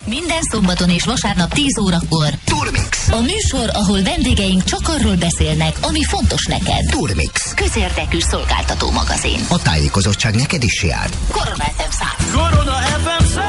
Minden szombaton és vasárnap 10 órakor Turmix. A műsor, ahol vendégeink csak arról beszélnek, ami fontos neked. Turmix. Közérdekű szolgáltató magazin. A tájékozottság neked is jár. Korona FM 100. Korona FM 100.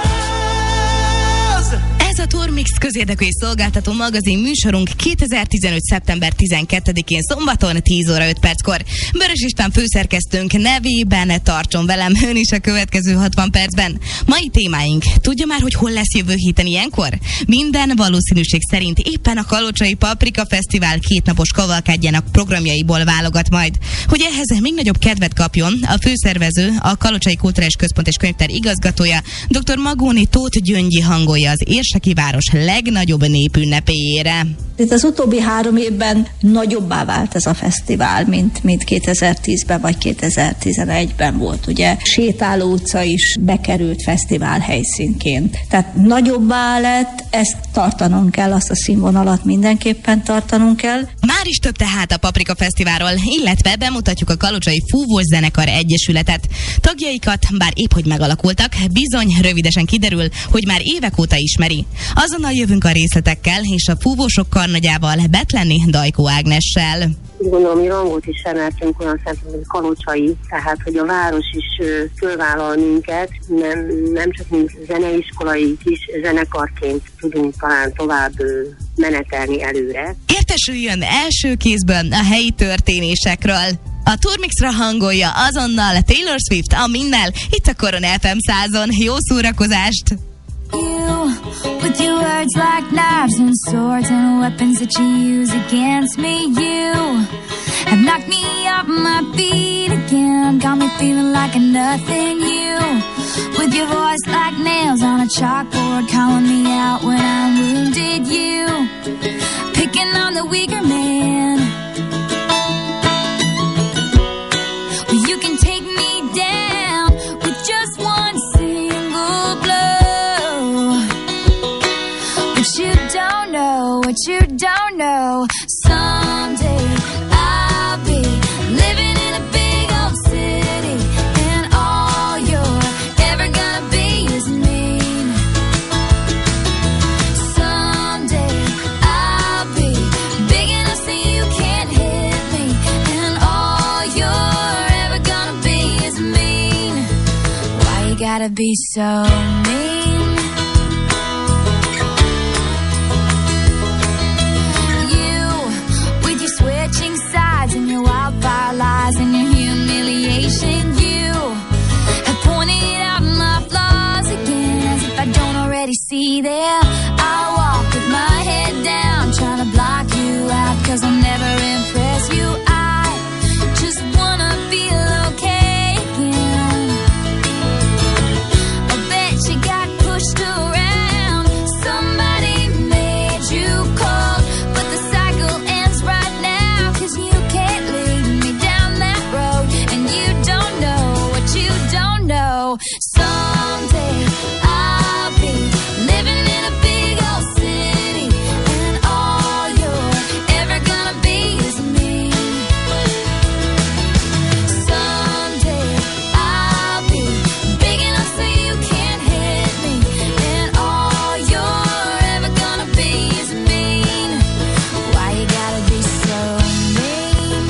Ez a Turmix közérdekű és szolgáltató magazin műsorunk 2015. szeptember 12-én szombaton 10 óra 5 perckor. Börös István főszerkesztőnk nevében tartson velem ön is a következő 60 percben. Mai témáink. Tudja már, hogy hol lesz jövő héten ilyenkor? Minden valószínűség szerint éppen a Kalocsai Paprika Fesztivál kétnapos kavalkádjának programjaiból válogat majd. Hogy ehhez még nagyobb kedvet kapjon, a főszervező, a Kalocsai Kulturális Központ és Könyvtár igazgatója, dr. Magóni Tóth Gyöngyi hangolja az érseki város legnagyobb népünnepélyére. Itt az utóbbi 3 évben nagyobbá vált ez a fesztivál, mint 2010-ben vagy 2011-ben volt, ugye. Sétáló utca is bekerült fesztivál helyszínként. Tehát nagyobbá lett, ezt tartanunk kell, azt a színvonalat mindenképpen tartanunk kell. Már is több tehát a Paprika Fesztiválról, illetve bemutatjuk a Kalocsai Fúvós Zenekar Egyesületet. Tagjaikat, bár épp hogy megalakultak, bizony rövidesen kiderül, hogy már évek óta ismeri. Azonnal jövünk a részletekkel, és a fúvósok karnagyával, Betlenni Dajkó Ágnessel. Gondolom, hogy rangot is emeltünk olyan szempontból, hogy kalocsai, tehát hogy a város is fölvállal minket, nem csak mint zeneiskolai kis zenekarként tudunk talán tovább menetelni előre. Értesüljön első kézből a helyi történésekről. A Turmixra hangolja azonnal Taylor Swift a Minnel, itt a Korona FM 100-on. Jó szórakozást! You, with your words like knives and swords and weapons that you use against me, you have knocked me off my feet again, got me feeling like a nothing. You, with your voice like nails on a chalkboard, calling me out when I'm wounded. You, picking on the weaker man. Well, you can take me down with just one single blow. What you don't know, someday I'll be living in a big old city, and all you're ever gonna be is mean. Someday I'll be big enough so you can't hit me, and all you're ever gonna be is mean. Why you gotta be so mean? And your wildfire lies and your humiliation, you have pointed out my flaws again, as if I don't already see them. I walk with my head down, trying to block you out, 'cause I'll never impress you. I just wanna feel okay again. I bet you got pushed around, somebody made you cold, but the cycle ends right now, 'cause you someday I'll be living in a big old city, and all you're ever gonna be is me. Someday I'll be big enough so you can't hit me, and all you're ever gonna be is mean. Why you gotta be so mean?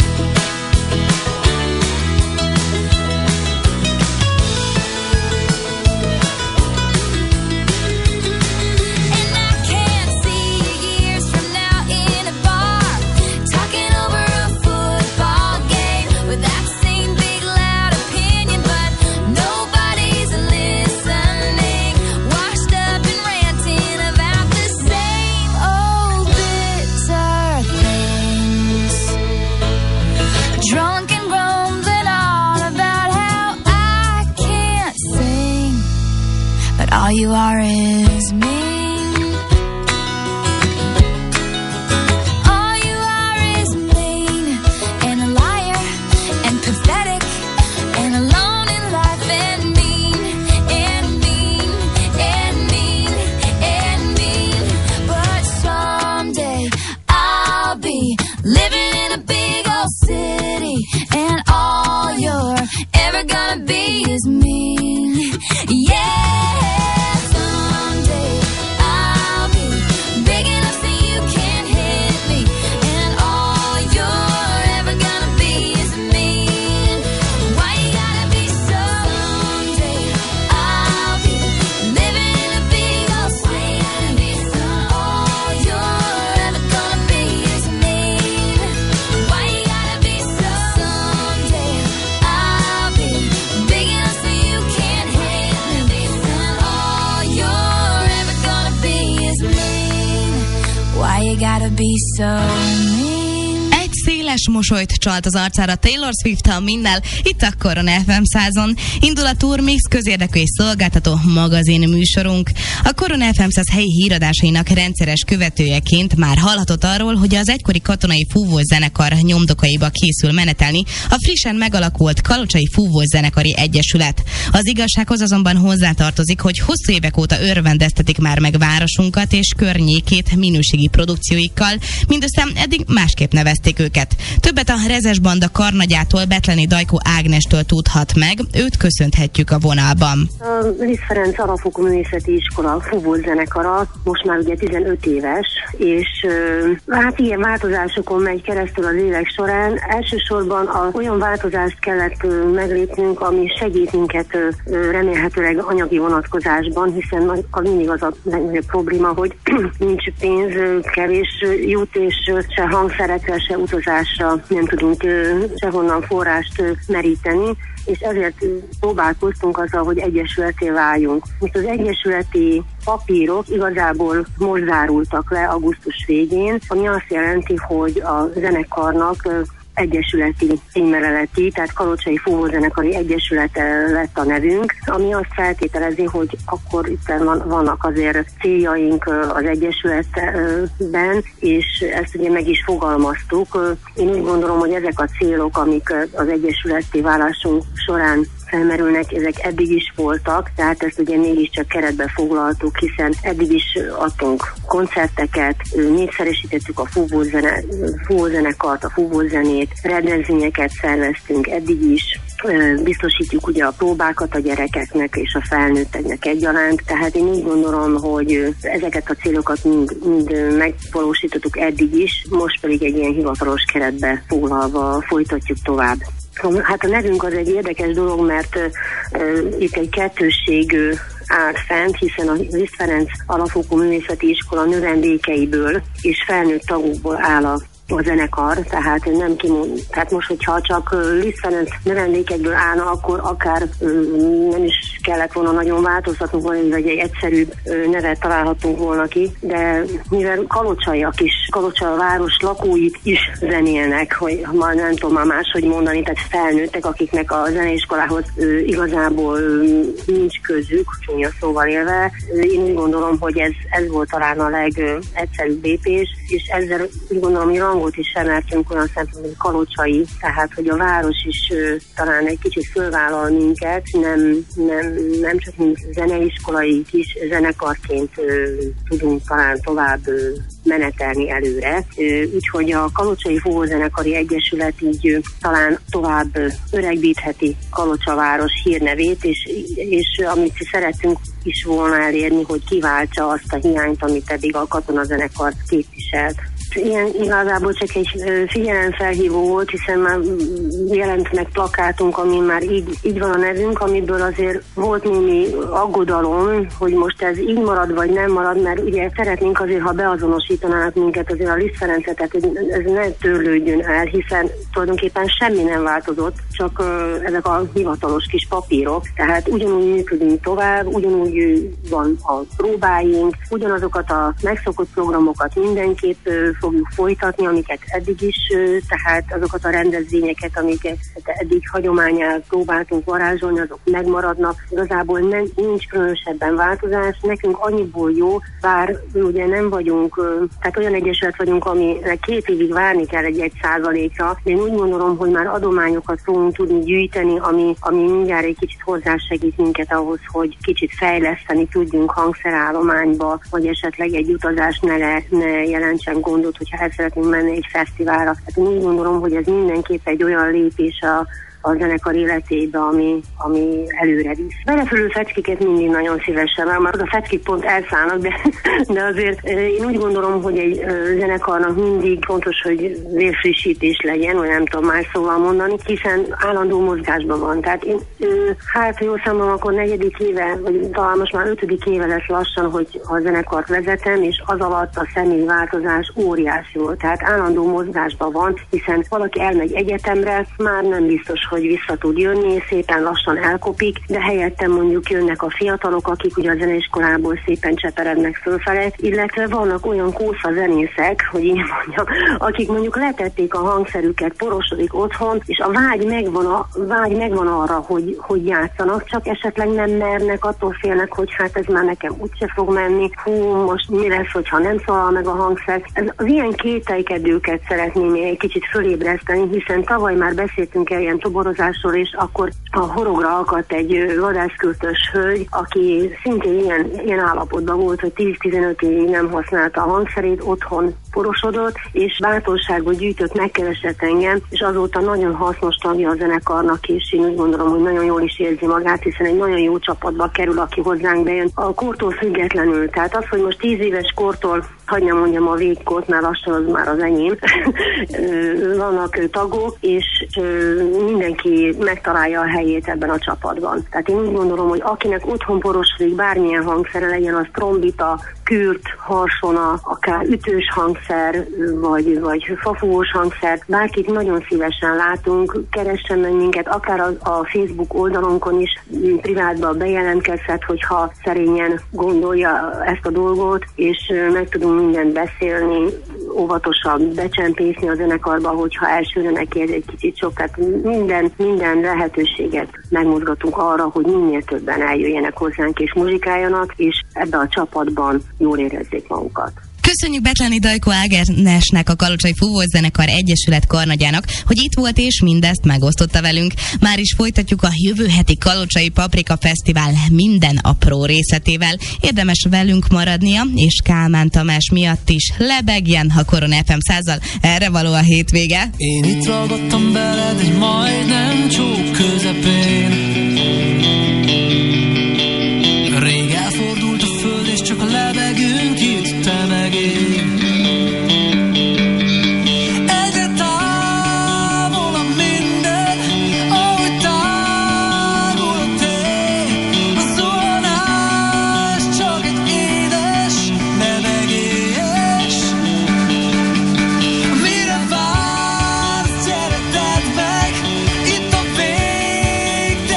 All you are is mean. All you are is mean, and a liar, and pathetic, and alone in life, and mean, and mean, and mean, and mean. But someday I'll be living in a big old city, and all you're ever gonna be is mean. Yeah. Someday they gotta be so mean? Egy széles mosolyt csalt az arcára Taylor Swift-tal minnel, itt a Korona FM 100-on. Indul a Turmix közérdekű és szolgáltató magazin műsorunk. A Korona FM 100 helyi híradásainak rendszeres követőjeként már hallhatott arról, hogy az egykori katonai fúvós zenekar nyomdokaiba készül menetelni a frissen megalakult Kalocsai Fúvós Zenekari Egyesület. Az igazsághoz azonban hozzátartozik, hogy hosszú évek óta örvendeztetik már meg városunkat és környékét minőségi produkcióikkal, mindössze eddig másképp nevezték őket. Többet a Rezes Banda karnagyától, Betleni Dajkó Ágnestől tudhat meg, őt köszönhetjük a vonalban. A Liszt Ferenc Alapfokú Művészeti Iskola fúvós zenekara most már ugye 15 éves, és hát ilyen változásokon megy keresztül az évek során. Elsősorban olyan változást kellett meglépnünk, ami segít minket remélhetőleg anyagi vonatkozásban, hiszen mindig az a legnagyobb probléma, hogy nincs pénz, kevés jut, és se hangszerekre, se utazásra nem tudunk sehonnan forrást meríteni, és ezért próbálkoztunk azzal, hogy egyesületé váljunk. Most az egyesületi papírok igazából most zárultak le augusztus végén, ami azt jelenti, hogy a zenekarnak egyesületi címmel lett, tehát Kalocsai Fúvós Zenekari Egyesület lett a nevünk, ami azt feltételezi, hogy akkor itt vannak azért céljaink az egyesületben, és ezt ugye meg is fogalmaztuk. Én úgy gondolom, hogy ezek a célok, amik az egyesületi válásunk során felmerülnek, ezek eddig is voltak, tehát ezt ugye mégiscsak keretbe foglaltuk, hiszen eddig is adtunk koncerteket, népszerűsítettük a fúvózenekart, a fúvózenét, rendezvényeket szerveztünk eddig is, biztosítjuk ugye a próbákat a gyerekeknek és a felnőtteknek egyaránt, tehát én úgy gondolom, hogy ezeket a célokat mind megvalósítottuk eddig is, most pedig egy ilyen hivatalos keretbe foglalva folytatjuk tovább. Hát a nevünk az egy érdekes dolog, mert itt egy kettősség áll fent, hiszen a Liszt Ferenc Alapfokú Művészeti Iskola növendékeiből és felnőtt tagokból áll a zenekar, tehát tehát most, hogyha csak Liszt Ferenc növendékekből állna, akkor akár nem is kellett volna nagyon változtatnunk, vagy egy egyszerűbb nevet találhatunk volna ki, de mivel kalocsaiak is, Kalocsa város lakói is zenélnek, hogy már nem tudom már máshogy mondani, tehát felnőttek, akiknek a zeneiskolához igazából nincs közük, csúnya szóval élve. Én úgy gondolom, hogy ez volt talán a legegyszerűbb lépés, és ezzel úgy gondolom, hogy rangot is emeltünk olyan szempontból, hogy kalocsai, tehát hogy a város is talán egy kicsit fölvállal minket, nem csak mint zeneiskolai kis zenekarként tudunk talán tovább menetelni előre. Úgyhogy a Kalocsai Fúvós Zenekari Egyesület így talán tovább öregbítheti Kalocsa város hírnevét, és amit szeretünk is volna elérni, hogy kiváltsa azt a hiányt, amit eddig a katonazenekar képviselt. Ilyen igazából csak egy figyelemfelhívó volt, hiszen már jelent meg plakátunk, amin már így van a nevünk, amiből azért volt némi aggodalom, hogy most ez így marad, vagy nem marad, mert ugye szeretnénk azért, ha beazonosítanának minket azért a Liszt Ferencet, tehát hogy ez ne törlődjön el, hiszen tulajdonképpen semmi nem változott, csak ezek a hivatalos kis papírok, tehát ugyanúgy működünk tovább, ugyanúgy van a próbáink, ugyanazokat a megszokott programokat mindenképp fogjuk folytatni, amiket eddig is, tehát azokat a rendezvényeket, amiket eddig hagyományát próbáltunk varázsolni, azok megmaradnak. Igazából nincs különösebben változás. Nekünk annyiból jó, bár ugye nem vagyunk, tehát olyan egyesület vagyunk, aminek 2 évig várni kell egy 1%-ra. Én úgy gondolom, hogy már adományokat fogunk tudni gyűjteni, ami mindjárt egy kicsit hozzásegít minket ahhoz, hogy kicsit fejleszteni tudjunk hangszerállományba, vagy esetleg egy utazás ne jelentsen gondot, hogyha el szeretnénk menni egy fesztiválra. Hát én úgy gondolom, hogy ez mindenképp egy olyan lépés a zenekar életébe, ami előre visz. Belefülő feckéket mindig nagyon szívesen, mert a feckék pont elszállnak, de azért én úgy gondolom, hogy egy zenekarnak mindig fontos, hogy vérfrissítés legyen, vagy nem tudom más szóval mondani, hiszen állandó mozgásban van. Tehát én, hát jól számolom, akkor 4. éve, vagy talán most már 5. éve lesz lassan, hogy a zenekart vezetem, és az alatt a személyi változás óriási volt. Tehát állandó mozgásban van, hiszen valaki elmegy egyetemre, már nem biztos, hogy vissza tud jönni, szépen lassan elkopik, de helyette mondjuk jönnek a fiatalok, akik ugye a zeneiskolából szépen cseperednek fölfele, illetve vannak olyan kósza zenészek, hogy így mondjam, akik mondjuk letették a hangszerüket, porosodik otthon, és a vágy megvan arra, hogy játszanak, csak esetleg nem mernek, attól félnek, hogy hát ez már nekem úgyse fog menni, most mi lesz, hogyha nem szólal meg a hangszer. Az ilyen kételkedőket szeretném egy kicsit fölébreszteni, hiszen tavaly már beszéltünk el ilyen toborozásról, és akkor a horogra akadt egy vadászköltös hölgy, aki szintén ilyen állapotban volt, hogy 10-15 évig nem használta a hangszerét, otthon porosodott, és bátorságot gyűjtött, megkeresett engem, és azóta nagyon hasznos tagja a zenekarnak, és én úgy gondolom, hogy nagyon jól is érzi magát, hiszen egy nagyon jó csapatba kerül, aki hozzánk bejön, a kortól függetlenül. Tehát az, hogy most 10 éves kortól, hagyj ne mondjam a végkort, már lassan az már az enyém, vannak tagok, és mindenki megtalálja a helyét ebben a csapatban. Tehát én úgy gondolom, hogy akinek otthon porosodik bármilyen hangszere, legyen az trombita, kürt, harsona, akár ütős hangszer, vagy fafúvós hangszer, bárkit nagyon szívesen látunk, keressen meg minket, akár a Facebook oldalunkon is privátban bejelentkezhet, hogyha szerényen gondolja ezt a dolgot, és meg tudunk mindent beszélni, óvatosan becsempészni a zenekarba, hogyha elsőre neki ez egy kicsit sok, tehát minden lehetőséget megmozgatunk arra, hogy minél többen eljöjjenek hozzánk és muzsikáljanak, és ebbe a csapatban jól érezzék magukat. Köszönjük Betleni Dajko Ágnesnek, a Kalocsai Fúvós Zenekar Egyesület karnagyának, hogy itt volt és mindezt megosztotta velünk. Már is folytatjuk a jövő heti Kalocsai Paprika Fesztivál minden apró részletével. Érdemes velünk maradnia, és Kálmán Tamás miatt is lebegjen a Korona FM 100-zal. Erre való a hétvége. Én itt ragadtam beled egy majdnem csók közepén. Rég elfordult a föld, és csak a lebegünk itt, te meg én. Egyre távolabb minden, ahogy távol a tél. A zuhanás csak egy édes lebegés. Mire vársz, gyere tedd meg, itt a végtelen.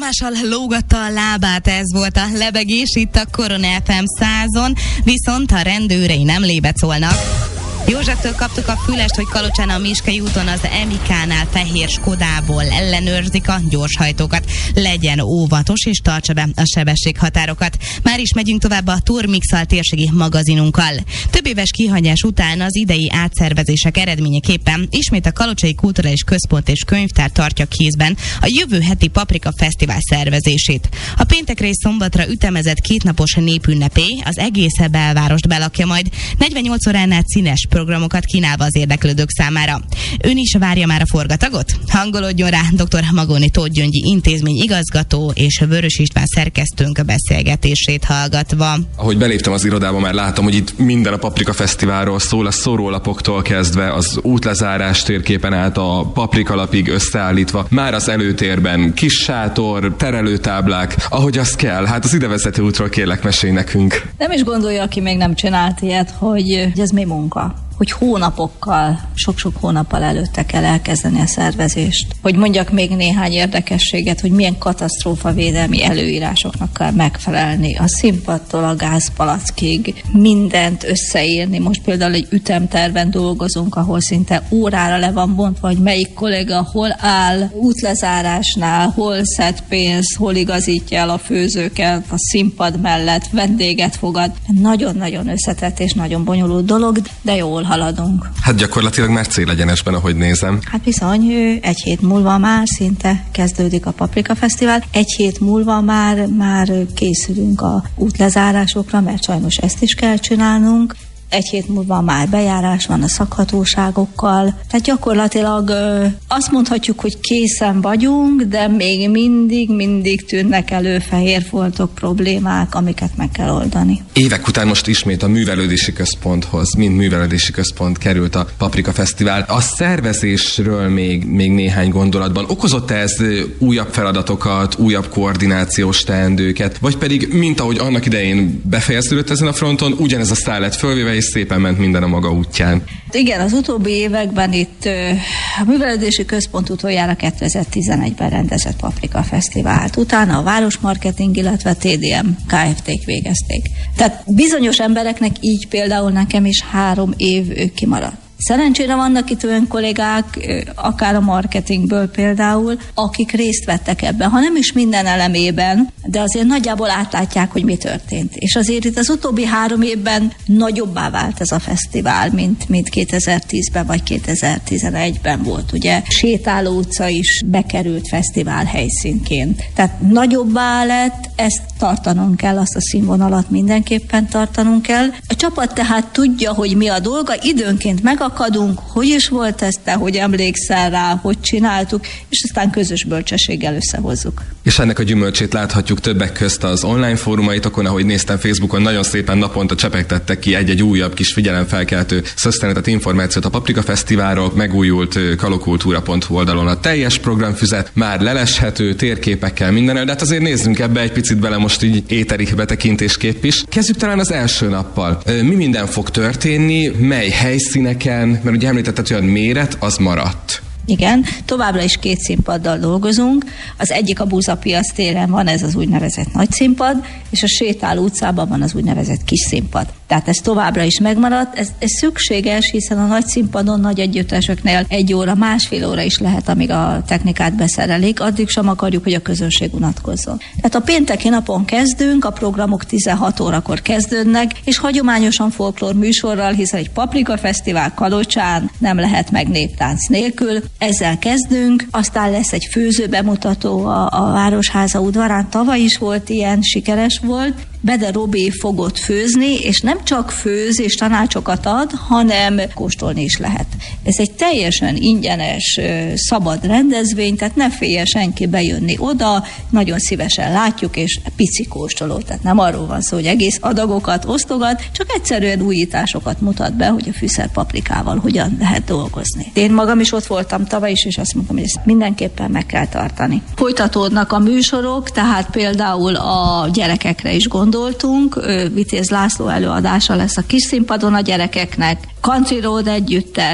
Tamással lógatta a lábát, ez volt a lebegés itt a Korona FM 100-on, viszont a rendőrei nem lébet szólnak. Józseftől kaptuk a fülest, hogy Kalocsán a Miskai úton az MK-nál fehér Skodából ellenőrzik a gyorshajtókat. Legyen óvatos és tartsa be a sebességhatárokat. Már is megyünk tovább a Turmix-al térségi magazinunkkal. Több éves kihagyás után az idei átszervezések eredményeképpen ismét a Kalocsai Kulturális Központ és Könyvtár tartja kézben a jövő heti Paprika Fesztivál szervezését. A péntekre és szombatra ütemezett kétnapos népünnepé az egész belvárost belakja majd, 48 óránál színes programokat kínálva az érdeklődők számára. Ön is várja már a forgatagot? Hangolódjon rá dr. Magóni Tóth Gyöngyi intézmény igazgató és Vörös István szerkesztőnk a beszélgetését hallgatva. Ahogy beléptem az irodába, már látom, hogy itt minden a Paprika Fesztiválról szól, a szórólapoktól kezdve az útlezárás térképen át a paprikalapig összeállítva, már az előtérben kis sátor, terelőtáblák, ahogy az kell. Hát az idevezető útról kérlek, mesélj nekünk. Nem is gondolja, aki még nem csinált ilyet, hogy ez mi munka. Hogy hónapokkal, sok-sok hónappal előtte kell elkezdeni a szervezést. Hogy mondjak még néhány érdekességet, hogy milyen katasztrófavédelmi előírásoknak kell megfelelni. A színpadtól a gázpalackig mindent összeírni. Most például egy ütemterven dolgozunk, ahol szinte órára le van bontva, hogy melyik kolléga hol áll útlezárásnál, hol szed pénzt, hol igazítja el a főzőket a színpad mellett, vendéget fogad. Nagyon-nagyon összetett és nagyon bonyolult dolog, de jól haladunk. Hát gyakorlatilag már célegyenesben, ahogy nézem. Hát bizony, egy hét múlva már szinte kezdődik a Paprika Fesztivál. Egy hét múlva már készülünk a útlezárásokra, mert sajnos ezt is kell csinálnunk. Egy hét múlva már bejárás van a szakhatóságokkal. Tehát gyakorlatilag azt mondhatjuk, hogy készen vagyunk, de még mindig tűnnek elő fehér foltok, problémák, amiket meg kell oldani. Évek után most ismét a művelődési központhoz, mint művelődési központ került a Paprika Fesztivál. A szervezésről még néhány gondolatban. Okozott-e ez újabb feladatokat, újabb koordinációs teendőket, vagy pedig, mint ahogy annak idején befejeződött ezen a fronton, ugyanez a szál lett fölvéve, és szépen ment minden a maga útján? Igen, az utóbbi években itt a művelődési központ utoljára 2011-ben rendezett Paprika Fesztivált. Utána a Városmarketing, illetve a TDM Kft-k végezték. Tehát bizonyos embereknek, így például nekem is 3 év kimaradt. Szerencsére vannak itt olyan kollégák, akár a marketingből például, akik részt vettek ebben, ha nem is minden elemében, de azért nagyjából átlátják, hogy mi történt. És azért itt az utóbbi 3 évben nagyobbá vált ez a fesztivál, mint 2010-ben vagy 2011-ben volt. Ugye Sétáló utca is bekerült fesztivál helyszínként. Tehát nagyobbá lett, ezt tartanunk kell, azt a színvonalat mindenképpen tartanunk kell. A csapat tehát tudja, hogy mi a dolga, időnként megakadunk, hogy is volt ez, te hogy emlékszel rá, hogy csináltuk, és aztán közös bölcsességgel összehozzuk. És ennek a gyümölcsét láthatjuk többek közt az online fórumaitokon, ahogy néztem Facebookon, nagyon szépen naponta csepegtettek ki egy-egy újabb kis figyelemfelkeltő szösszenetet, információt a Paprika Fesztiválról, megújult kalokultúra.hu oldalon a teljes programfüzet, már leleshető, térképekkel mindennel, de hát azért nézzünk ebbe egy picit bele most így éteri betekintésképp is. Kezdjük talán az első nappal. Mi minden fog történni, mely helyszíneken, mert ugye említetted, hogy a méret az maradt. Igen, továbbra is 2 színpaddal dolgozunk. Az egyik a Búzapiac téren van, ez az úgynevezett nagy színpad, és a Sétáló utcában van az úgynevezett kis színpad. Tehát ez továbbra is megmaradt. Ez szükséges, hiszen a nagy színpadon, nagy együtteseknél 1 óra, 1,5 óra is lehet, amíg a technikát beszerelik, addig sem akarjuk, hogy a közönség unatkozzon. Tehát a pénteki napon kezdünk, a programok 16 órakor kezdődnek, és hagyományosan folklór műsorral, hiszen egy Paprika Fesztivál Kalocsán nem lehet meg néptánc nélkül. Ezzel kezdünk, aztán lesz egy főző bemutató a Városháza udvarán, tavaly is volt ilyen, sikeres volt. Bede Robi fogott főzni, és nem csak főz és tanácsokat ad, hanem kóstolni is lehet. Ez egy teljesen ingyenes, szabad rendezvény, tehát ne félje senki bejönni oda, nagyon szívesen látjuk, és pici kóstoló, tehát nem arról van szó, hogy egész adagokat osztogat, csak egyszerűen újításokat mutat be, hogy a fűszerpaprikával hogyan lehet dolgozni. Én magam is ott voltam tavaly is, és azt mondtam, hogy ezt mindenképpen meg kell tartani. Folytatódnak a műsorok, tehát például a gyerekekre is gondoltunk, Vitéz László előadása lesz a kis színpadon a gyerekeknek, Country Road együttes,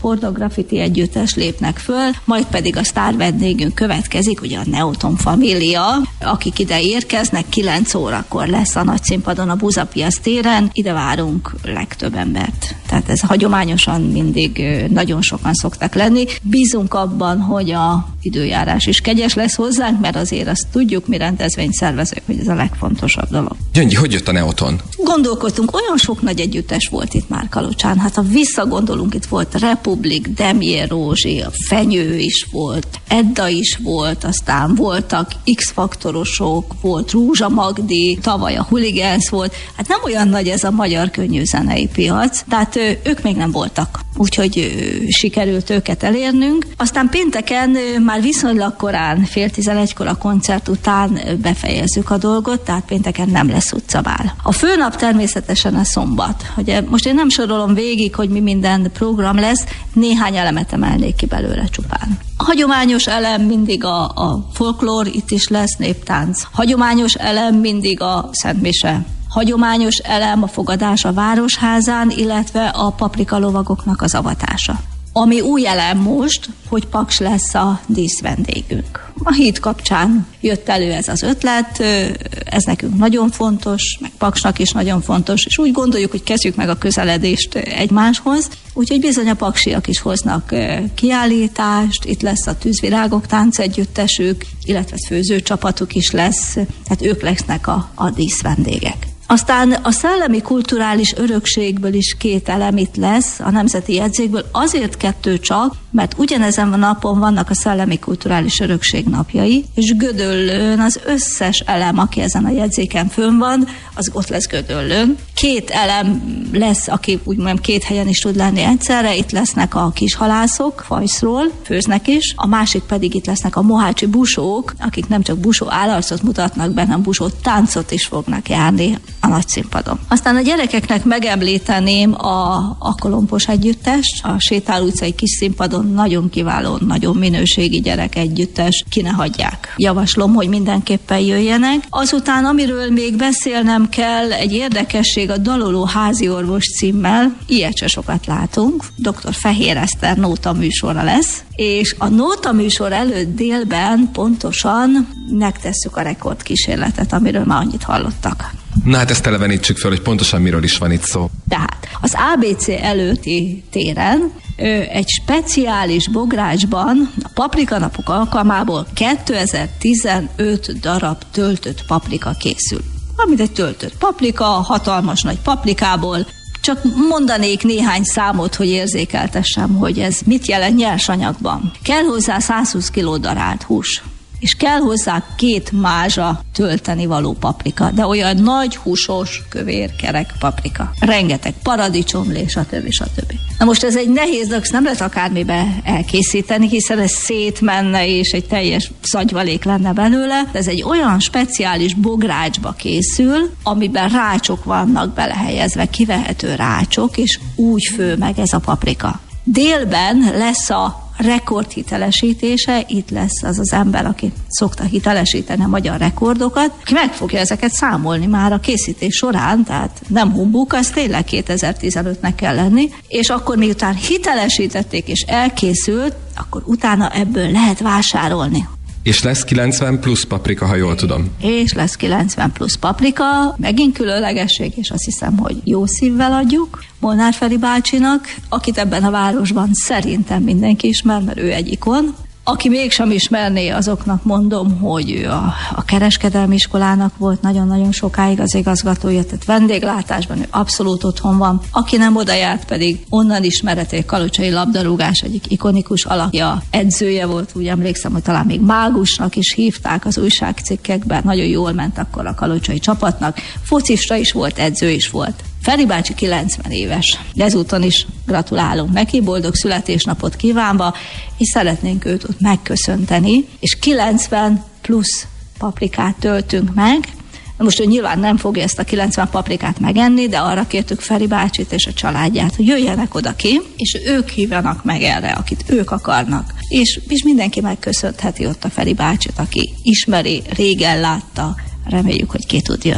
Pornografiti együttes lépnek föl, majd pedig a sztár vendégünk következik, ugye a Neoton Família, akik ide érkeznek, 9 órakor lesz a nagyszínpadon a Buzapiasz téren, ide várunk legtöbb embert. Tehát ez hagyományosan mindig nagyon sokan szoktak lenni. Bízunk abban, hogy a időjárás is kegyes lesz hozzánk, mert azért azt tudjuk, mi rendezvényszervezők, hogy ez a legfontosabb dolog. Gyöngyi, hogy jött a Neoton? Gondolkodtunk, olyan sok nagy együttes volt itt már Kalocsán. Hát ha visszagondolunk, itt volt Republik, Demjén Rózsi, a Fenyő is volt, Edda is volt, aztán voltak X-faktorosok, volt Rúzsa Magdi, tavaly a Hooligans volt. Hát nem olyan nagy ez a magyar könnyűzenei piac, tehát ők még nem voltak. Úgyhogy sikerült őket elérnünk. Aztán pénteken már viszonylag korán, 10:30-kor a koncert után befejezzük a dolgot, tehát pénteken nem lesz utcabál. A főnap természetesen a szombat. Ugye most én nem sorolom végig, hogy mi minden program lesz, néhány elemet emelnék ki belőle csupán. A hagyományos elem mindig a folklór, itt is lesz néptánc. Hagyományos elem mindig a szentmise. Hagyományos elem a fogadás a Városházán, illetve a paprika lovagoknak az avatása. Ami új elem most, hogy Paks lesz a díszvendégünk. A híd kapcsán jött elő ez az ötlet, ez nekünk nagyon fontos, meg Paksnak is nagyon fontos, és úgy gondoljuk, hogy kezdjük meg a közeledést egymáshoz, úgyhogy bizony a paksiak is hoznak kiállítást, itt lesz a Tűzvirágok táncegyüttesük, illetve főzőcsapatuk is lesz, tehát ők lesznek a díszvendégek. Aztán a szellemi kulturális örökségből is 2 elem itt lesz, a nemzeti jegyzékből, azért 2 csak, mert ugyanezen a napon vannak a szellemi kulturális örökség napjai, és Gödöllőn az összes elem, aki ezen a jegyzéken fönn van, az ott lesz Gödöllőn. 2 elem lesz, aki úgymond 2 helyen is tud lenni egyszerre, itt lesznek a kishalászok, Fajszról, főznek is, a másik pedig itt lesznek a mohácsi busók, akik nem csak busó állarcot mutatnak be, hanem busó táncot is fognak járni a nagyszínpadon. Aztán a gyerekeknek megemlíteném a Kolompos együttest, a Sétál utcai kis színpadon nagyon kiváló, nagyon minőségi gyerek együttes, ki ne hagyják. Javaslom, hogy mindenképpen jöjjenek. Azután, amiről még beszélnem kell, egy érdekesség a Daloló háziorvos címmel, ilyet se sokat látunk, dr. Fehér Eszter nóta műsora lesz, és a nóta műsor előtt délben pontosan megtesszük a rekordkísérletet, amiről már annyit hallottak. Na hát ezt elevenítsük föl, hogy pontosan miről is van itt szó. Tehát az ABC előtti téren egy speciális bográcsban a paprikanapok alkalmából 2015 darab töltött paprika készül. Amit egy töltött paprika, hatalmas nagy paprikából. Csak mondanék néhány számot, hogy érzékeltessem, hogy ez mit jelent nyersanyagban. Kell hozzá 120 kg darált hús, és kell hozzá 2 mázsa tölteni való paprika, de olyan nagy húsos, kövér, kerek paprika. Rengeteg paradicsomlé, stb. Na most ez egy nehéz dolog, nem lehet akármibe elkészíteni, hiszen ez szétmenne, és egy teljes szagyvalék lenne belőle. Ez egy olyan speciális bográcsba készül, amiben rácsok vannak belehelyezve, kivehető rácsok, és úgy fő meg ez a paprika. Délben lesz a rekordhitelesítése, itt lesz az az ember, aki szokta hitelesíteni a magyar rekordokat, ki meg fogja ezeket számolni már a készítés során, tehát nem humbuk, az tényleg 2015-nek kell lenni, és akkor miután hitelesítették és elkészült, akkor utána ebből lehet vásárolni. És lesz 90 plusz paprika, ha jól tudom. És lesz 90 plusz paprika, megint különlegesség, és azt hiszem, hogy jó szívvel adjuk Molnár Feri bácsinak, akit ebben a városban szerintem mindenki ismer, mert ő egy ikon. Aki mégsem ismerné, azoknak mondom, hogy ő a kereskedelmi iskolának volt nagyon-nagyon sokáig az igazgatója, tehát vendéglátásban ő abszolút otthon van. Aki nem oda járt, pedig onnan ismereték, kalocsai labdarúgás egyik ikonikus alakja, edzője volt, úgy emlékszem, hogy talán még mágusnak is hívták az újságcikkekben, nagyon jól ment akkor a kalocsai csapatnak, focista is volt, edző is volt. Feri bácsi 90 éves. Ezúton is gratulálunk neki, boldog születésnapot kívánva, és szeretnénk őt ott megköszönteni, és 90 plusz paprikát töltünk meg. Most ő nyilván nem fogja ezt a 90 paprikát megenni, de arra kértük Feri bácsit és a családját, hogy jöjjenek oda ki, és ők hívjanak meg erre, akit ők akarnak. És mindenki megköszöntheti ott a Feri bácsit, aki ismeri, régen látta, reméljük, hogy ki tud jönni.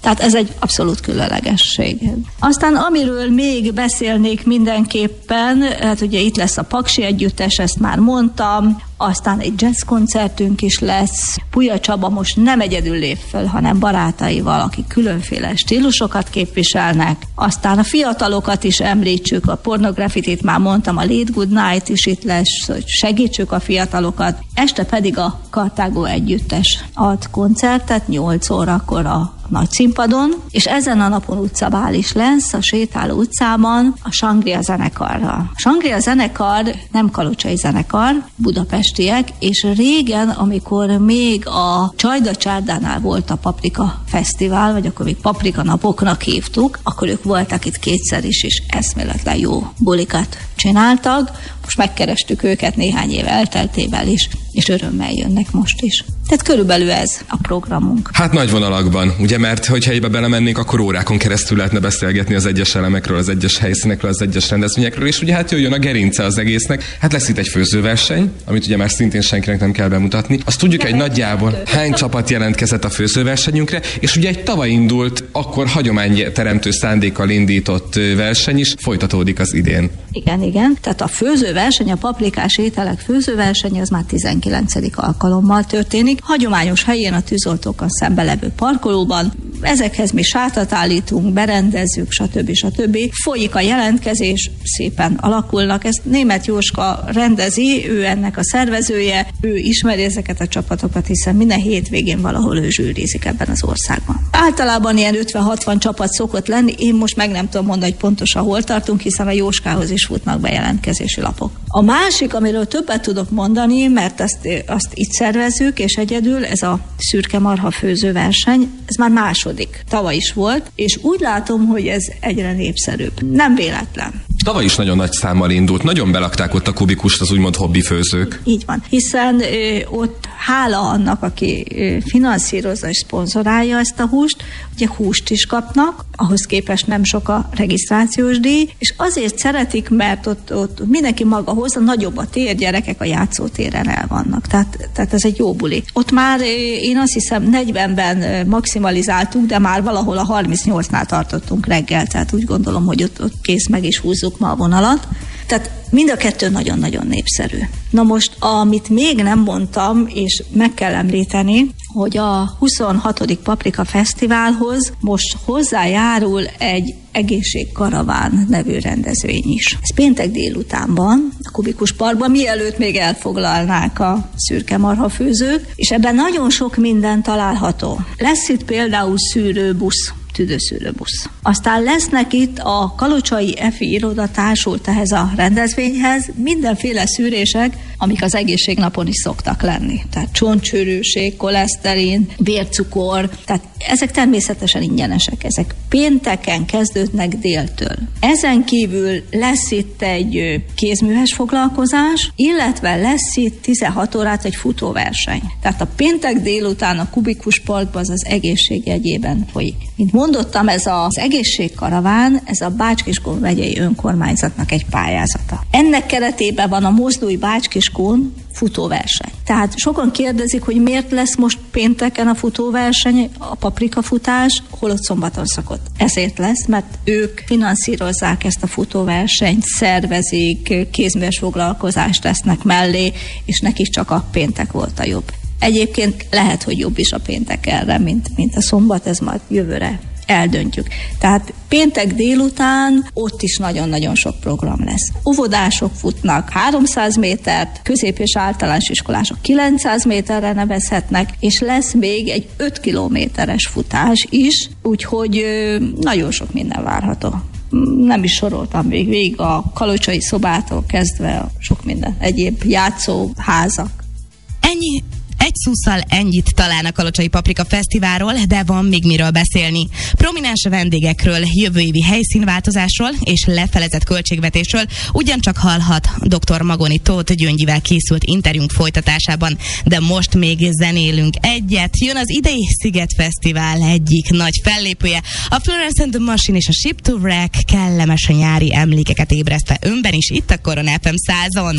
Tehát ez egy abszolút különlegesség. Aztán amiről még beszélnék mindenképpen, hát ugye itt lesz a Paksi Együttes, ezt már mondtam, aztán egy jazz koncertünk is lesz. Puja Csaba most nem egyedül lép föl, hanem barátaival, akik különféle stílusokat képviselnek. Aztán a fiatalokat is említsük, a Pornografitit már mondtam, a Late Good Night is itt lesz, hogy segítsük a fiatalokat. Este pedig a Kartágó Együttes ad koncertet 8 órakor a nagy színpadon, és ezen a napon utcabál is lesz a Sétáló utcában a Sangria zenekarral. A Sangria zenekar nem kalocsai zenekar, budapestiek, és régen, amikor még a Csajda Csárdánál volt a Paprika Fesztivál, vagy akkor még Paprika napoknak hívtuk, akkor ők voltak itt kétszer is, és eszméletlen jó bulikat csináltak. Most megkerestük őket néhány év elteltével is, és örömmel jönnek most is. Tehát körülbelül ez a programunk. Hát nagy vonalakban, ugye, mert hogyha ebbe belemennénk, akkor órákon keresztül lehetne beszélgetni az egyes elemekről, az egyes helyszínekről, az egyes rendezvényekről, és ugye hát jöjjön a gerince az egésznek. Hát lesz itt egy főzőverseny, amit ugye már szintén senkinek nem kell bemutatni. Azt tudjuk egy nagyjából hány csapat jelentkezett a főzőversenyünkre, és ugye egy tavaly indult, akkor hagyományteremtő szándékkal indított verseny is folytatódik az idén. Igen. Tehát a főzőverseny, a paprikás ételek főzőverseny, az már 19. alkalommal történik. Hagyományos helyén a tűzoltókkal szembe levő parkolóban. Ezekhez mi sátat állítunk, berendezzük, stb. Folyik a jelentkezés, szépen alakulnak. Ezt Németh Jóska rendezi, ő ennek a szervezője, ő ismeri ezeket a csapatokat, hiszen minden hétvégén valahol ő zsűrizik ebben az országban. Általában ilyen 50-60 csapat szokott lenni, én most meg nem tudom mondani, hogy pontosan hol tartunk, hiszen a Jóskához is futnak bejelentkezési lapok. A másik, amiről többet tudok mondani, mert azt itt szervezzük, és egyedül ez a szürke marha főzőverseny, ez már második. Tavaly is volt, és úgy látom, hogy ez egyre népszerűbb. Nem véletlen. Tavaly is nagyon nagy számmal indult, nagyon belakták ott a kubikust az úgymond hobbifőzők. Így van, hiszen ott hála annak, aki finanszírozza és szponzorálja ezt a húst, ugye húst is kapnak, ahhoz képest nem sok a regisztrációs díj, és azért szeretik, mert ott mindenki maga hozza, nagyobb a tér, gyerekek a játszótéren el vannak. Tehát ez egy jó buli. Ott már én azt hiszem 40-ben maximalizáltuk, de már valahol a 38-nál tartottunk reggel, tehát úgy gondolom, hogy ott kész, meg is húzzuk ma a vonalat. Tehát mind a kettő nagyon-nagyon népszerű. Na most, amit még nem mondtam, és meg kell említeni, hogy a 26. Paprika Fesztiválhoz most hozzájárul egy egészségkaraván nevű rendezvény is. Ez péntek délután van, a Kubikus Parkban, mielőtt még elfoglalnák a szürke marhafőzők, és ebben nagyon sok minden található. Lesz itt például szűrőbusz, tüdőszűrőbusz. Aztán lesznek itt a Kalocsai EFI iroda társult ehhez a rendezvényhez mindenféle szűrések, amik az egészségnapon is szoktak lenni. Tehát csontcsűrűség, koleszterin, vércukor, tehát ezek természetesen ingyenesek. Ezek pénteken kezdődnek déltől. Ezen kívül lesz itt egy kézműves foglalkozás, illetve lesz itt 16 órát egy futóverseny. Tehát a péntek délután a Kubikus Parkban az egészség jegyében folyik. Mint mondottam, ez az egészségkaraván, ez a Bács-Kiskun megyei önkormányzatnak egy pályázata. Ennek keretében van a Mozdulj Bács-Kiskun futóverseny. Tehát sokan kérdezik, hogy miért lesz most pénteken a futóverseny, a paprikafutás, holott szombaton szokott. Ezért lesz, mert ők finanszírozzák ezt a futóversenyt, szervezik, kézműves foglalkozást tesznek mellé, és nekik csak a péntek volt a jobb. Egyébként lehet, hogy jobb is a péntek erre, mint a szombat, ez majd jövőre eldöntjük. Tehát péntek délután ott is nagyon-nagyon sok program lesz. Óvodások futnak 300 métert, közép- és általános iskolások 900 méterre nevezhetnek, és lesz még egy 5 kilométeres futás is, úgyhogy nagyon sok minden várható. Nem is soroltam még végig a kalocsai szobától kezdve a sok minden egyéb játszóházak. Ennyi. Egy szusszal ennyit talán a Kalocsai Paprika Fesztiválról, de van még miről beszélni. Prominens vendégekről, jövő évi helyszínváltozásról és lefelezett költségvetésről ugyancsak hallhat dr. Magoni Tóth Gyöngyivel készült interjúnk folytatásában, de most még zenélünk egyet. Jön az idei Sziget Fesztivál egyik nagy fellépője, a Florence and the Machine és a Ship to Wreck kellemes nyári emlékeket ébresztve önben is itt a Korona FM 100-on.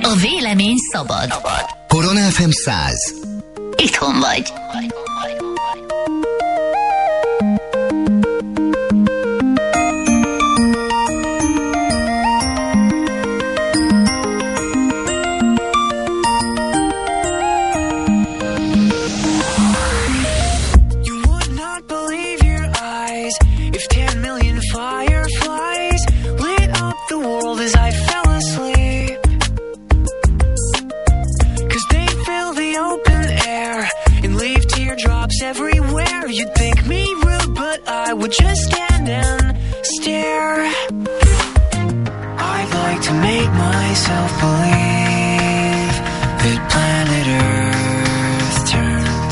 A vélemény szabad. Korona FM 100. Itthon vagy. Just stand and stare. I'd like to make myself believe that planet Earth turns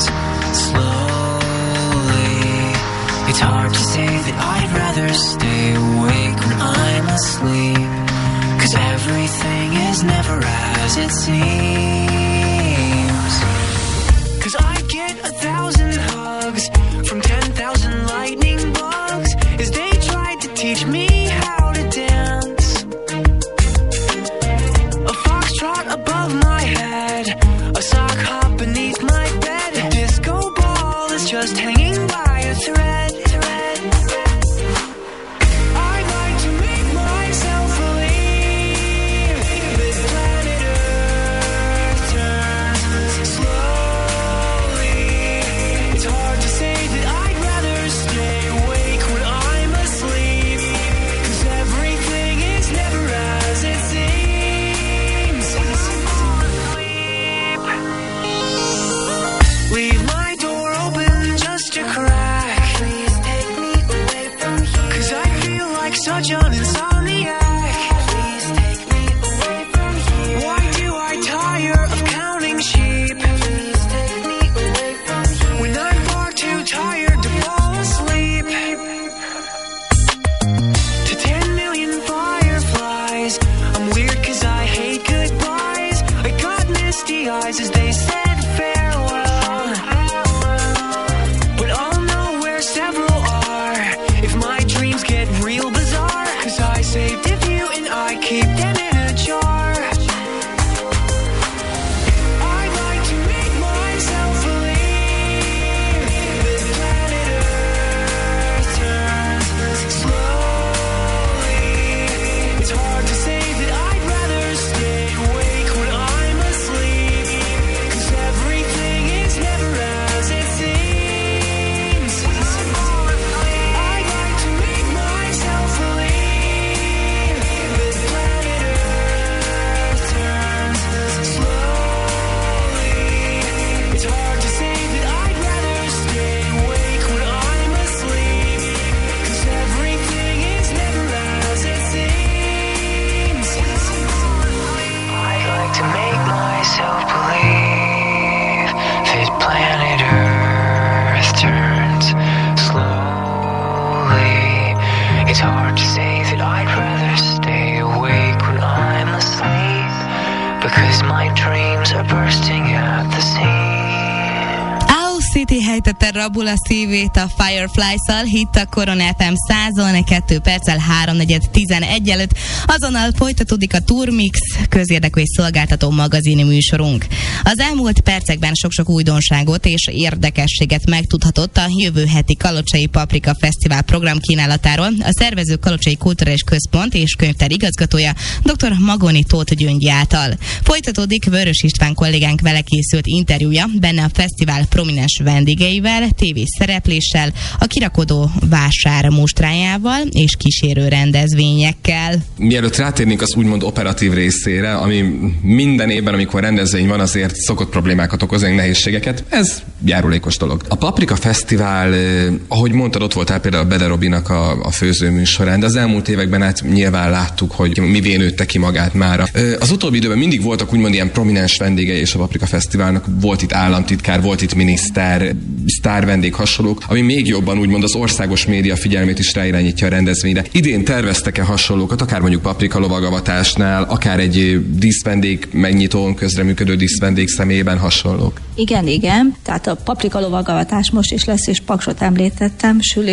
slowly. It's hard to say that I'd rather stay awake when I'm asleep, 'cause everything is never as it seems. 'Cause I get 1,000 hugs from 10,000 lightning bugs as they tried to teach me how to dance. A foxtrot above my head, a sock hop beneath my bed, a disco ball is just hanging by a thread. I'd like to make myself believe that planet Earth turns slowly. It's hard to say that I'd rather stay awake when I'm asleep, 'cause everything is never as it seems. Leave my door open just a crack. Please take me away from here, 'cause I feel like such an insomniac. Please take me away from here. Why do I tire of counting sheep? Please take me away from here, when I'm far too tired to fall asleep. To 10 million fireflies, I'm weird 'cause I hate goodbyes. I got misty eyes as they said farewell, but I'll know where several are if my dreams get real bizarre, 'cause I saved a few and I keep them in a jar. I'd like to make myself believe that planet Earth turns slowly. It's hard to say that I'd rather stay awake when I'm asleep, 'cause everything is never as it seems. I'd like to make myself believe that planet Earth turns slowly. It's hard to say that I'd rather stay awake when I'm asleep, 'cause everything is never as it seems. I'd like to make myself believe that planet Earth turns slowly. It's hard to say that I'd rather stay awake when I'm asleep, because my dreams are bursting at the seams. Owl City helytette rabul a szívét a Fireflies-szal, hitt a Korona FM 100-on, 2 perccel 3:11 előtt. Azonnal folytatódik a Turmix közérdekű és szolgáltató magazini műsorunk. Az elmúlt percekben sok-sok újdonságot és érdekességet megtudhatott a jövő heti Kalocsai Paprika Fesztivál programkínálatáról a szervező Kalocsai Kulturális Központ és könyvtár igazgatója dr. Magoni Tóth Gyöngyi által. Folytatódik Vörös István kollégánk vele készült interjúja, benne a fesztivál prominens vendégeivel, tévés szerepléssel, a kirakodó vásár mustrájával és kísérő rendezvényekkel. Mielőtt rátérnénk az úgymond operatív részére, ami minden évben, amikor rendezvény van, azért szokott problémákat okozni, nehézségeket, ez járulékos dolog. A Paprika Fesztivál, ahogy mondtad, ott voltál például a Bede Robinak a főzőműsorán, de az elmúlt években hát nyilván láttuk, hogy mivé nőtte ki magát mára. Az utóbbi időben mindig voltak úgymond ilyen prominens vendégei és a Paprika Fesztiválnak, volt itt államtitkár, volt itt miniszter, sztár vendég, hasonlók, ami még jobban úgymond az országos média figyelmét is ráirányítja a rendezvényre. Idén terveztek-e hasonlókat, akár mondjuk Paprika lovagatásnál, akár egy díszvendég megnyitón, közreműködő díszvendég személyében hasonlók? Igen. Tehát a Paprika lovagatás most is lesz, és Paksot említettem, Süli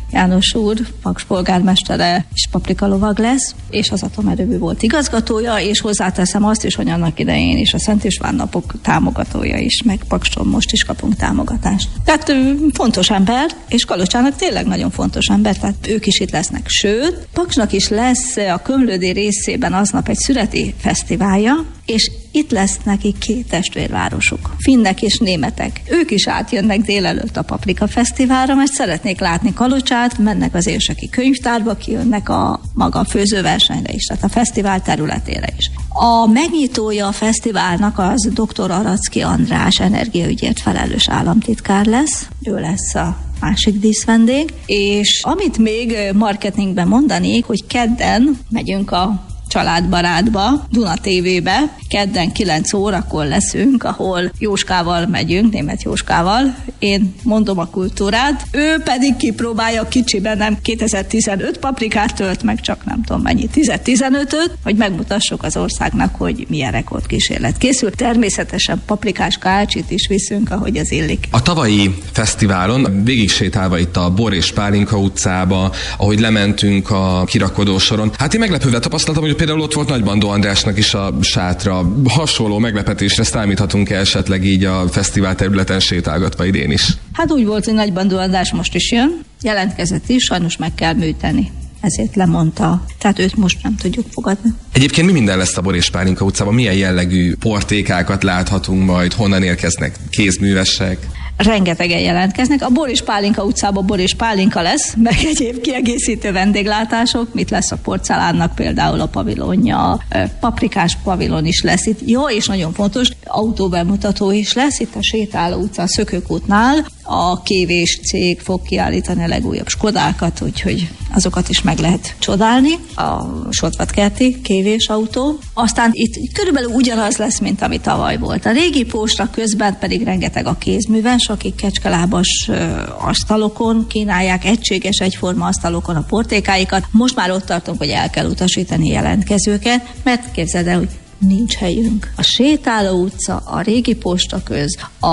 János úr, Paks polgármestere és paprikalovag lesz, és az atomerőmű volt igazgatója, és hozzáteszem azt is, hogy annak idején is a Szent István napok támogatója is, meg Pakson most is kapunk támogatást. Tehát fontos ember, és Kalocsának tényleg nagyon fontos ember, tehát ők is itt lesznek. Sőt, Paksnak is lesz a Komlődi részében aznap egy születi fesztiválja, és itt lesz neki 2 testvérvárosuk, finnek és németek. Ők is átjönnek délelőtt a Paprika Fesztiválra, mert szeretnék látni Kalocsát, mennek az érseki könyvtárba, kijönnek a maga főzőversenyre is, tehát a fesztivál területére is. A megnyitója a fesztiválnak az dr. Aracki András energiaügyért felelős államtitkár lesz, ő lesz a másik díszvendég, és amit még marketingben mondanék, hogy kedden megyünk a Családbarátba, Duna TV-be, kedden 9 órakor leszünk, ahol Jóskával megyünk, német Jóskával, én mondom a kultúrát, ő pedig kipróbálja kicsiben, nem 2015 paprikát tölt meg, csak nem tudom mennyi, 10-15-öt, hogy megmutassuk az országnak, hogy milyen rekordkísérlet készül. Természetesen paprikás kácsit is viszünk, ahogy az illik. A tavalyi fesztiválon végig sétálva itt a Bor és Pálinka utcába, ahogy lementünk a kirakodó soron, hát én meglepővel tapasztaltam, hogy például ott volt Nagybandó Andrásnak is a sátra. Hasonló meglepetésre számíthatunk esetleg így a fesztivál területen sétálgatva idén is? Hát úgy volt, hogy Nagybandó András most is jön, jelentkezett is, sajnos meg kell műteni. Ezért lemondta. Tehát őt most nem tudjuk fogadni. Egyébként mi minden lesz a Bor és Pálinka utcában? Milyen jellegű portékákat láthatunk majd? Honnan érkeznek kézművesek? Rengetegen jelentkeznek. A Bor és Pálinka utcában Bor és Pálinka lesz, meg egyéb kiegészítő vendéglátások. Mit lesz a porcelánnak például a pavilonja, paprikás pavilon is lesz itt. Jó, és nagyon fontos, autóbemutató is lesz itt a Sétáló utca, a Szökőkútnál. A Kévés cég fog kiállítani a legújabb Skodákat, úgyhogy azokat is meg lehet csodálni. A Sotvatkerti Kévés autó. Aztán itt körülbelül ugyanaz lesz, mint ami tavaly volt. A régi posta közben pedig rengeteg a kézműves, akik kecskelábas asztalokon kínálják, egységes, egyforma asztalokon a portékáikat. Most már ott tartunk, hogy el kell utasítani jelentkezőket, mert képzeld el, hogy nincs helyünk. A Sétáló utca, a régi postaköz,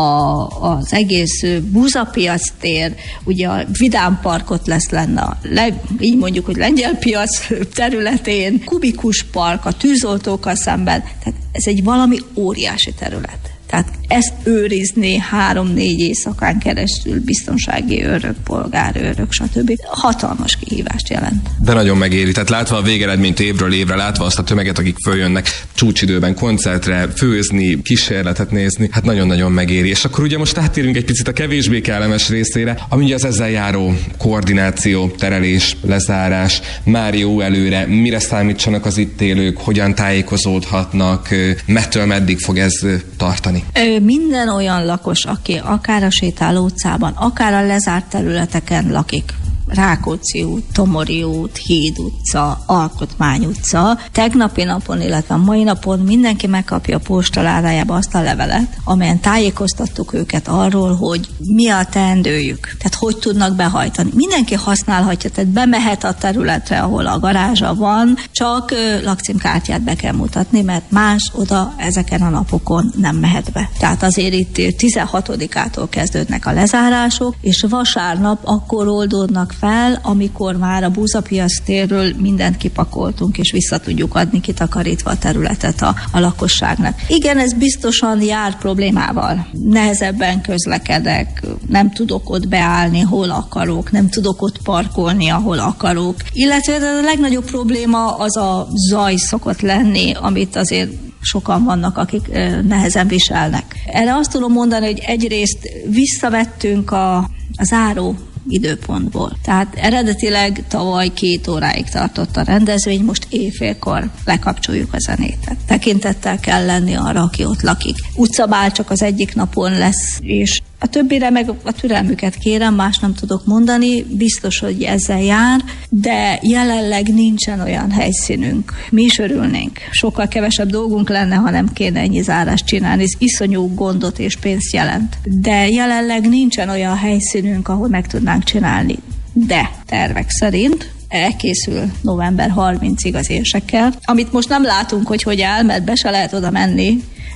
az egész Búzapiac tér, ugye a Vidám parkot lesz lenne, így mondjuk, hogy Lengyel piac területén, Kubikus park, a tűzoltókkal szemben, tehát ez egy valami óriási terület. Tehát ezt őrizni 3-4 éjszakán keresztül biztonsági őrök, polgárőrök, stb. Hatalmas kihívást jelent. De nagyon megéri. Tehát látva a végeredményt évről évre, látva azt a tömeget, akik följönnek csúcsidőben koncertre, főzni, kísérletet nézni, hát nagyon-nagyon megéri. És akkor ugye most áttérünk egy picit a kevésbé kellemes részére, ami ugye az ezzel járó koordináció, terelés, lezárás, már jó előre, mire számítsanak az itt élők, hogyan tájékozódhatnak, mettől meddig fog ez tartani? Minden olyan lakos, aki akár a Sétáló utcában, akár a lezárt területeken lakik, Rákóczi út, Tomori út, Híd utca, Alkotmány utca. Tegnapi napon, illetve a mai napon mindenki megkapja a postaládájába azt a levelet, amelyen tájékoztattuk őket arról, hogy mi a teendőjük, tehát hogy tudnak behajtani. Mindenki használhatja, tehát bemehet a területre, ahol a garázsa van, csak lakcímkártyát be kell mutatni, mert más oda ezeken a napokon nem mehet be. Tehát azért itt 16-ától kezdődnek a lezárások, és vasárnap akkor oldódnak fel, amikor már a Búzapiac térről mindent kipakoltunk, és vissza tudjuk adni kitakarítva a területet a lakosságnak. Igen, ez biztosan jár problémával. Nehezebben közlekedek, nem tudok ott beállni, hol akarok, nem tudok ott parkolni, ahol akarok. Illetve a legnagyobb probléma az a zaj szokott lenni, amit azért sokan vannak, akik nehezen viselnek. Erre azt tudom mondani, hogy egyrészt visszavettünk a záró időpontból. Tehát eredetileg tavaly 2 óráig tartott a rendezvény, most éjfélkor lekapcsoljuk a zenét. Tehát tekintettel kell lenni arra, aki ott lakik. Utcabál csak az egyik napon lesz, és a többire meg a türelmüket kérem, más nem tudok mondani, biztos, hogy ezzel jár, de jelenleg nincsen olyan helyszínünk. Mi is örülnénk. Sokkal kevesebb dolgunk lenne, ha nem kéne ennyi zárást csinálni. Ez iszonyú gondot és pénzt jelent. De jelenleg nincsen olyan helyszínünk, ahol meg tudnánk csinálni. De tervek szerint elkészül november 30-ig az érsekkel, amit most nem látunk, hogy áll, mert be se lehet oda menni,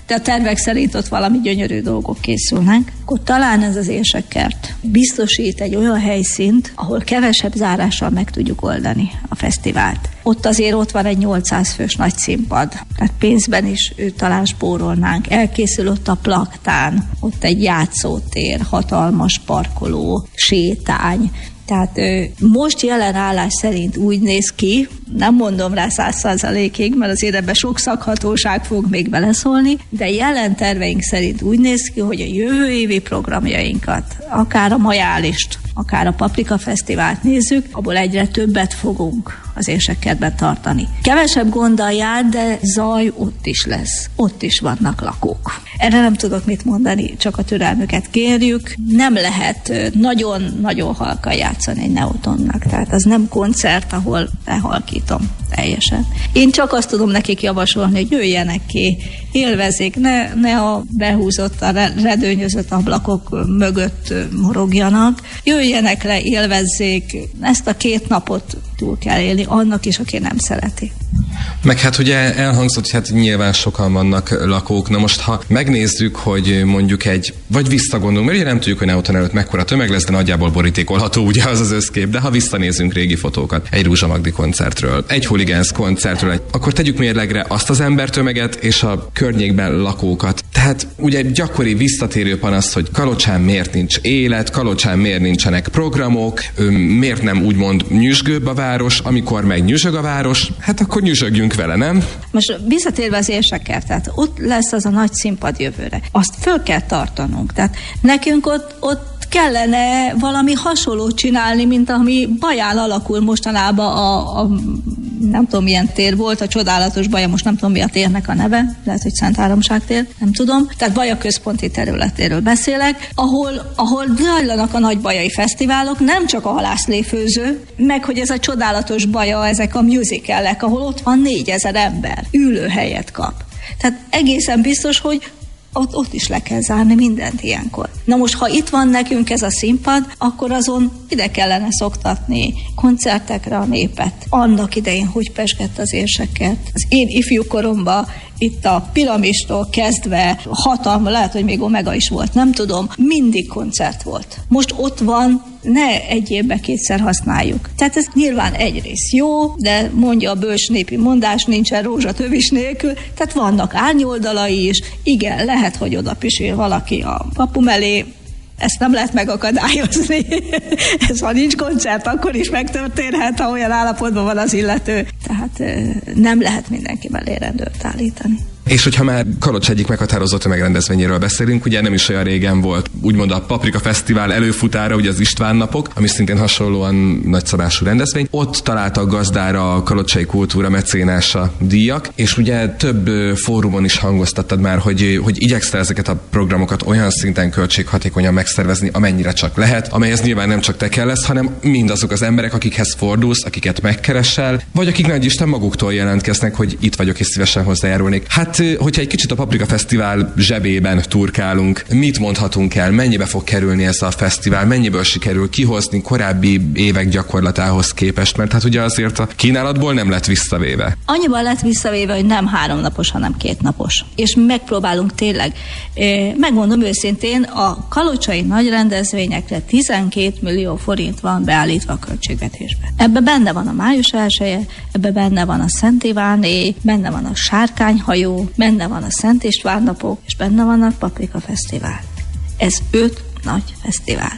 de a tervek szerint ott valami gyönyörű dolgok készülnek, akkor talán ez az Érsekkert biztosít egy olyan helyszínt, ahol kevesebb zárással meg tudjuk oldani a fesztivált. Ott azért ott van egy 800 fős nagy színpad, tehát pénzben is talán spórolnánk. Elkészül ott a plaktán, ott egy játszótér, hatalmas parkoló, sétány. Tehát most jelen állás szerint úgy néz ki, nem mondom rá 100%-ig, mert azért ebben sok szakhatóság fog még beleszólni, de jelen terveink szerint úgy néz ki, hogy a jövő évi programjainkat, akár a Majálist, akár a Paprika Fesztivált nézzük, abból egyre többet fogunk az Érsekkertben tartani. Kevesebb gonddal jár, de zaj ott is lesz. Ott is vannak lakók. Erre nem tudok mit mondani, csak a türelmüket kérjük. Nem lehet nagyon-nagyon halkan játszani egy Neotonnak. Tehát az nem koncert, ahol elhalkítom teljesen. Én csak azt tudom nekik javasolni, hogy jöjjenek ki, élvezik, ne a behúzott, a redőnyözött ablakok mögött morogjanak. Jöjjenek le, élvezzék. Ezt a 2 napot túl kell élni annak is, aki nem szereti. Meg hát ugye elhangzott, hogy hát nyilván sokan vannak lakók. Na most, ha megnézzük, hogy mondjuk vagy visszagondolunk, mert ugye nem tudjuk, hogy Neoton előtt mekkora tömeg lesz, de nagyjából borítékolható ugye az összkép, de ha visszanézünk régi fotókat egy Rózsa Magdi koncertről, egy Hooligans koncertről, akkor tegyük mérlegre azt az embertömeget és a környékben lakókat. Tehát ugye gyakori visszatérő panasz, hogy Kalocsán miért nincs élet, Kalocsán miért nincsenek programok, miért nem úgymond nyüzsgőbb a város, amikor meg nyüzsög a város, hát akkor nyüzsögjünk vele, nem? Most visszatérve az Érsekkert, tehát ott lesz az a nagy színpad jövőre. Azt föl kell tartanunk. Tehát nekünk ott kellene valami hasonlót csinálni, mint ami Baján alakul mostanában a nem tudom milyen tér volt, a csodálatos Baja, most nem tudom mi a térnek a neve, lehet, hogy Szent Háromság tér, nem tudom. Tehát Baja központi területéről beszélek, ahol zajlanak a nagy bajai fesztiválok, nem csak a halászléfőző, meg hogy ez a csodálatos Baja, ezek a musicalek, ahol ott van 4000 ember, ülőhelyet kap. Tehát egészen biztos, hogy ott is le kell zárni mindent ilyenkor. Na most, ha itt van nekünk ez a színpad, akkor azon ide kellene szoktatni koncertekre a népet. Annak idején, hogy pezsgett az Érsekkert. Az én ifjú koromban itt a Piramistól kezdve hatalma, lehet, hogy még Omega is volt, nem tudom, mindig koncert volt. Most ott van, ne egy évben 2-szer használjuk. Tehát ez nyilván egyrészt jó, de mondja a bölcs népi mondás, nincsen rózsa tövis nélkül, tehát vannak árnyoldalai is, igen, lehet, hogy oda pisil valaki a kapu mellé, ezt nem lehet megakadályozni. Ez, ha nincs koncert, akkor is megtörténhet, ha olyan állapotban van az illető. Tehát nem lehet mindenki mellé rendőrt állítani. És hogyha már Kalocs egyik meghatározott tömegrendezvényéről beszélünk, ugye nem is olyan régen volt úgymond a Paprika Fesztivál előfutára, ugye az István napok, ami szintén hasonlóan nagyszabású rendezvény. Ott találtak gazdára a kalocsai kultúra mecénása díjak, és ugye több fórumon is hangoztattad már, hogy igyekszel ezeket a programokat olyan szinten költséghatékonyan megszervezni, amennyire csak lehet, amelyhez nyilván nem csak te kell lesz, hanem mindazok az emberek, akikhez fordulsz, akiket megkeresel, vagy akik nagyisten maguktól jelentkeznek, hogy itt vagyok és szívesen hozzájárulnék. Hát, hogyha egy kicsit a Paprika Fesztivál zsebében turkálunk, mit mondhatunk el, mennyibe fog kerülni ez a fesztivál, mennyiből sikerül kihozni korábbi évek gyakorlatához képest, mert hát ugye azért a kínálatból nem lett visszavéve. Annyiban lett visszavéve, hogy nem 3 napos, hanem 2 napos. És megpróbálunk tényleg, megmondom őszintén, a kalocsai nagy rendezvényekre 12 millió forint van beállítva a költségvetésbe. Ebbe benne van a május 1-je, ebbe benne van a Szent Iváné, benne van a Sárkányhajó, benne van a Szent István napok, és benne van a Paprika Fesztivál. Ez 5 nagy fesztivál.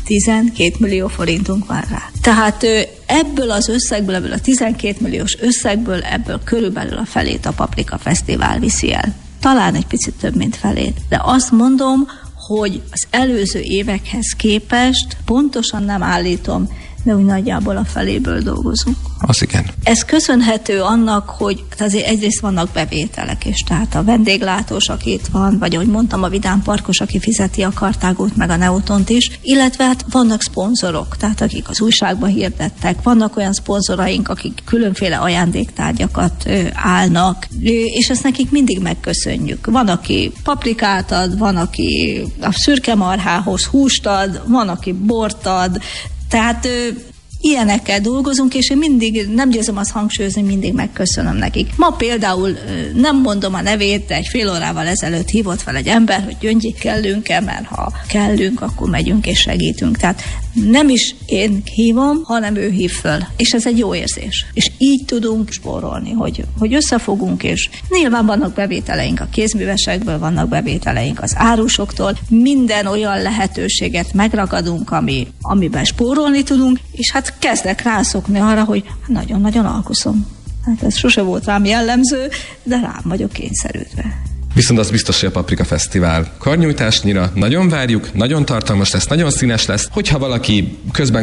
12 millió forintunk van rá. Tehát ebből az összegből, ebből a 12 milliós összegből, ebből körülbelül a felét a Paprika Fesztivál viszi el. Talán egy picit több, mint felét. De azt mondom, hogy az előző évekhez képest, pontosan nem állítom, de úgy nagyjából a feléből dolgozunk. Az igen. Ez köszönhető annak, hogy azért egyrészt vannak bevételek, és tehát a vendéglátós, aki itt van, vagy ahogy mondtam, a Vidám Parkos, aki fizeti a Kartágót, meg a Neotont is, illetve hát vannak szponzorok, tehát akik az újságban hirdettek, vannak olyan szponzoraink, akik különféle ajándéktárgyakat állnak, és ezt nekik mindig megköszönjük. Van, aki paprikát ad, van, aki a szürke marhához húst ad, van, aki bort ad, tehát ilyenekkel dolgozunk, és én mindig, nem győzöm azt hangsúlyozni, mindig megköszönöm nekik. Ma például nem mondom a nevét, de egy fél órával ezelőtt hívott fel egy ember, hogy Gyöngyi, kellünk-e, mert ha kellünk, akkor megyünk és segítünk. Tehát nem is én hívom, hanem ő hív föl. És ez egy jó érzés. És így tudunk spórolni, hogy összefogunk, és nyilván vannak bevételeink a kézművesekből, vannak bevételeink az árusoktól, minden olyan lehetőséget megragadunk, amiben spórolni tudunk, és hát kezdek rászokni arra, hogy nagyon-nagyon alkuszom. Hát ez sose volt rám jellemző, de rám vagyok kényszerülve. Viszont az biztos, hogy a Paprika Fesztivál karnyújtásnyira nagyon várjuk, nagyon tartalmas lesz, nagyon színes lesz. Hogyha valaki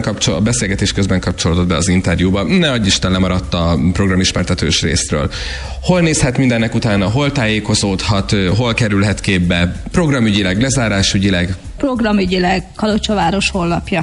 a beszélgetés közben kapcsolódott be az interjúba, ne adj Isten, lemaradt a programismertetős részről. Hol nézhet mindennek utána, hol tájékozódhat, hol kerülhet képbe, programügyileg, lezárásügyileg? Programügyileg Kalocsaváros honlapja.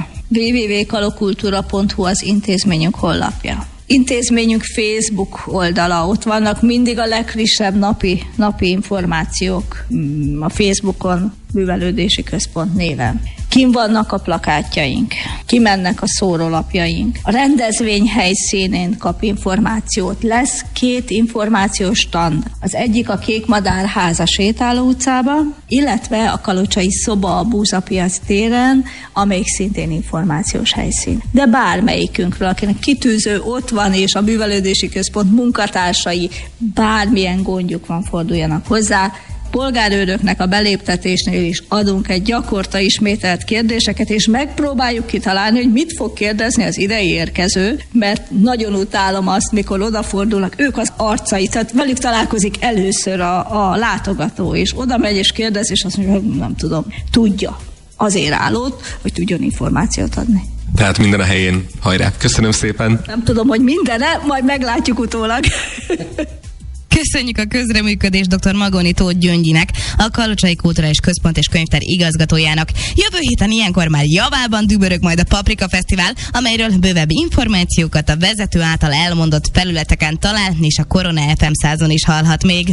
www.kalokultura.hu az intézményünk honlapja. Intézményünk Facebook oldala, ott vannak mindig a legfrissebb napi információk a Facebookon, Művelődési Központ néven. Kim vannak a plakátjaink, kimennek a szórólapjaink. A rendezvény helyszínén kap információt. Lesz 2 információs stand. Az egyik a Kékmadár háza sétáló utcába, illetve a Kalocsai szoba a Búzapiac téren, amelyik szintén információs helyszín. De bármelyikünkről, akinek kitűző ott van, és a Művelődési Központ munkatársai, bármilyen gondjuk van, forduljanak hozzá. Polgárőröknek a beléptetésnél is adunk egy gyakorta ismételt kérdéseket, és megpróbáljuk kitalálni, hogy mit fog kérdezni az idei érkező, mert nagyon utálom azt, mikor odafordulnak, ők az arcai, tehát velük találkozik először a látogató, és oda megy és kérdez, és azt mondja, nem tudom, tudja. Azért állott, hogy tudjon információt adni. Tehát minden a helyén. Hajrá! Köszönöm szépen! Nem tudom, hogy mindene, majd meglátjuk utólag. Köszönjük a közreműködést dr. Magoni Tóth Gyöngyinek, a Kalocsai Kulturális Központ és Könyvtár igazgatójának. Jövő héten ilyenkor már javában dübörög majd a Paprika Fesztivál, amelyről bővebb információkat a vezető által elmondott felületeken találni, és a Korona FM 100-on is hallhat még.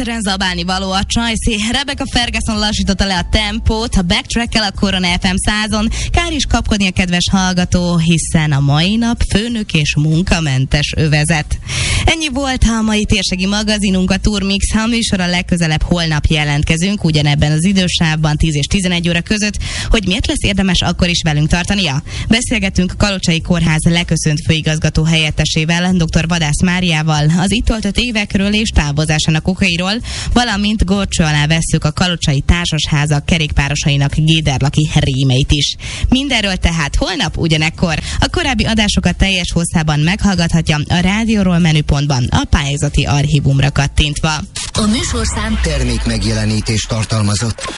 egyszerűen zabálni való a Csajci. Rebecca Ferguson lassította le a tempót, ha backtrack-el a Korona FM 100-on. Kár is kapkodni a kedves hallgató, hiszen a mai nap főnök és munkamentes övezet. Ennyi volt a mai térségi magazinunk, a Turmix. A műsorra legközelebb holnap jelentkezünk, ugyanebben az idősávban 10 és 11 óra között, hogy miért lesz érdemes akkor is velünk tartania. Beszélgetünk a Kalocsai Kórház leköszönt főigazgató helyettesével, dr. Vadász Máriával, az itt töltött évekről és távozásának okairól, valamint górcső alá vesszük a kalocsai társasházak kerékpárosainak géderlaki rémeit is. Mindenről tehát holnap ugyanekkor. A korábbi adásokat teljes hosszában meghallgathatja a rádióról menüpontban, a pályázati archívumra kattintva. A műsorszám termék megjelenítést tartalmazott.